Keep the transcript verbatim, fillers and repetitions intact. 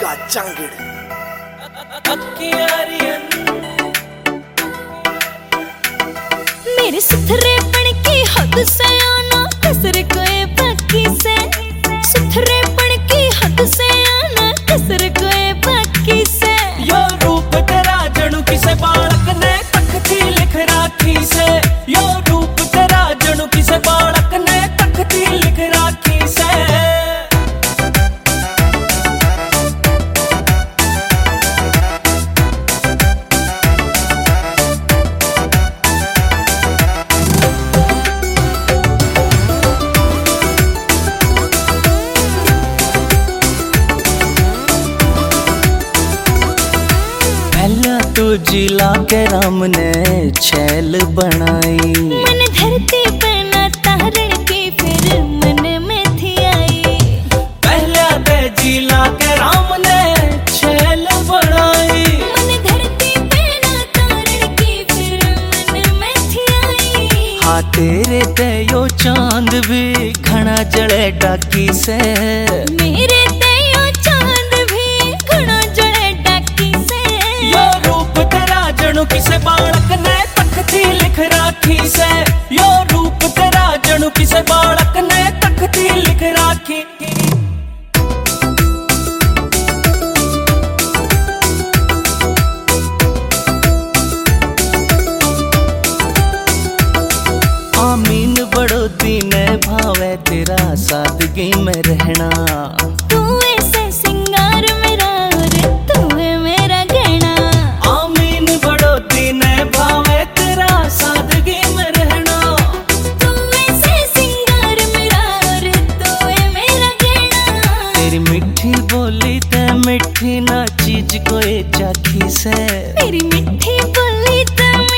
का चांगड़ मेरे सुथरे पन की हद से आना कसर कोई बाकी से, सुथरे पन की हद से आना कसर कोई बाकी से। यो रूप तेरा जणु किसे बालक ने तखती लिख राखी से, यो रूप तेरा जणु किसे बालक ने तखती लिख राखी से। तो जिला के राम ने छैल बनाई, मन धरती पे ना तारण की फिर मन में थी आई। पहले ते जिला के राम ने छैल बनाई, मन धरती पे ना तारण की फिर मन में थी आई। हाँ तेरे ते यो चांद भी घना जड़े डाकी से, मेरे ते यो चांद भी घना जड़े डाकी से। यो रूप तेरा जणु किसे बालक ने तखती लिख राखी से, यो रूप तेरा जणु किसे बालक ने तखती लिख राखी। आमीन बड़ो दीन भावे तेरा सादगी में रहना, तू ऐसे सिंगार मेरा और तू है मेरा गहना। आमीन बड़ो दीन भावे तेरा सादगी में रहना, तू ऐसे सिंगार मेरा और तू है मेरा गहना। तेरी मिठी बोली ते मिठी ना चीज कोई चाखी से, तेरी मिठी बोली ते